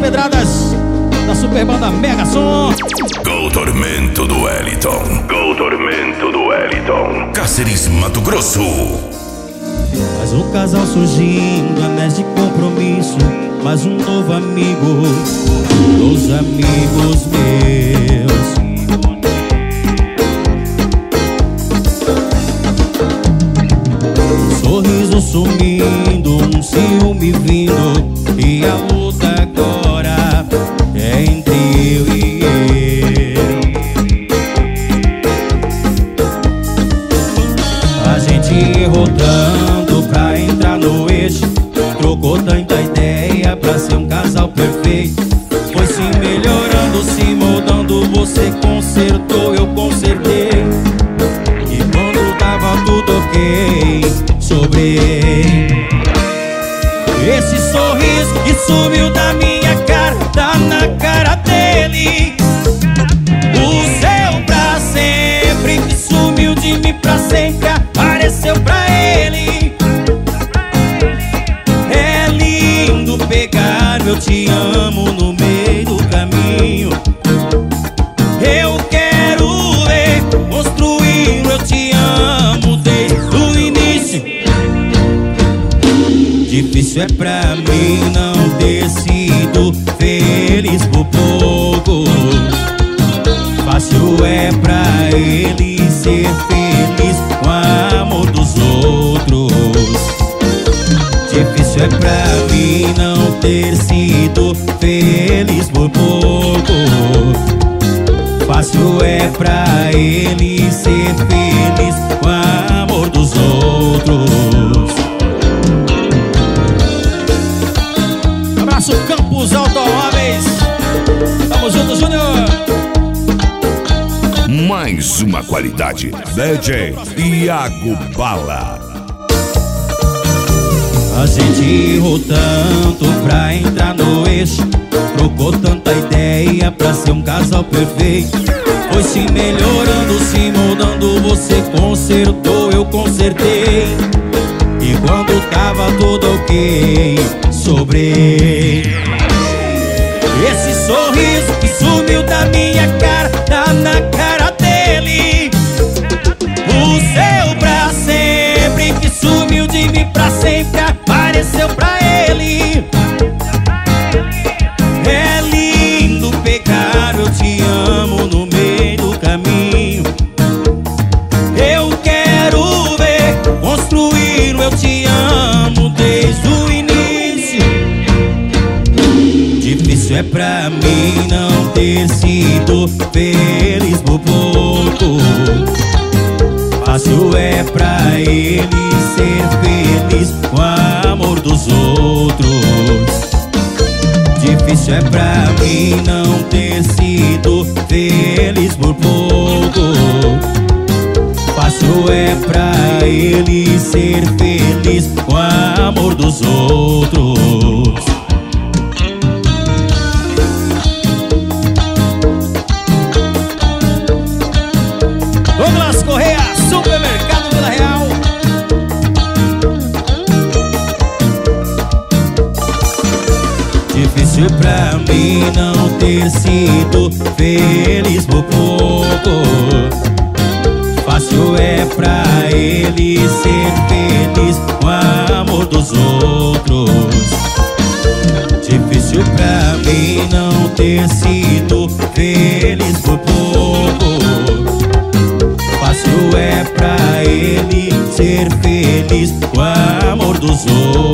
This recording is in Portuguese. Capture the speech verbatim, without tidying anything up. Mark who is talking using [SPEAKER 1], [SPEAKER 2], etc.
[SPEAKER 1] pedradas da super banda Mega Som.
[SPEAKER 2] Gol Tormento do Wellington. Gol Tormento do Wellington. Cáceres, Mato Grosso.
[SPEAKER 1] Mais um casal surgindo, anéis de compromisso. Mais um novo amigo dos amigos meus. Um sorriso sumindo, um ciúme vindo, e a luta agora é entre eu e eu. A gente errou tanto pra entrar no eixo, trocou tanta ideia pra ser um casal perfeito. Foi se melhorando, se moldando, você consertou, eu consertei. E quando tava tudo ok, sobrei. Esse sorriso que sumiu da minha cara, tá na cara dele. O seu pra sempre, que sumiu de mim pra sempre, apareceu pra ele. É lindo pegar eu te amo no meio do caminho. Eu quero ver construir eu te amo desde o início. Difícil é pra mim não ter sido feliz por pouco. Fácil é pra ele ser feliz com o amor dos outros. Difícil é pra mim não ter sido feliz por pouco. Fácil é pra ele ser feliz com o amor dos outros. Abraço Campos Automóveis. Tamo junto, Júnior.
[SPEAKER 2] Mais uma qualidade. D J Iago Bala.
[SPEAKER 1] A gente errou tanto pra entrar no eixo, trocou tanta ideia pra ser um casal perfeito. Foi se melhorando, se moldando, você consertou, eu consertei. E quando tava tudo ok, sobrei. Esse sorriso que sumiu da minha cara, tá na cara dele. O seu pra sempre, que sumiu de mim pra sempre, apareceu pra ele. É lindo pegar eu te amo no meio do caminho. Eu quero ver construir eu te amo desde o início. Difícil é pra mim não ter sido feliz por pouco. Fácil é pra ele ser feliz com o amor dos outros. Difícil é pra mim não ter sido feliz por pouco. Fácil é pra ele ser feliz com o amor dos outros. Douglas Correia, Supermercado Vila Real. Difícil pra mim não ter sido feliz por pouco. Fácil é pra ele ser feliz com o amor dos outros. Difícil pra mim não ter sido feliz por pouco. Fácil é pra ele ser feliz com o amor dos outros.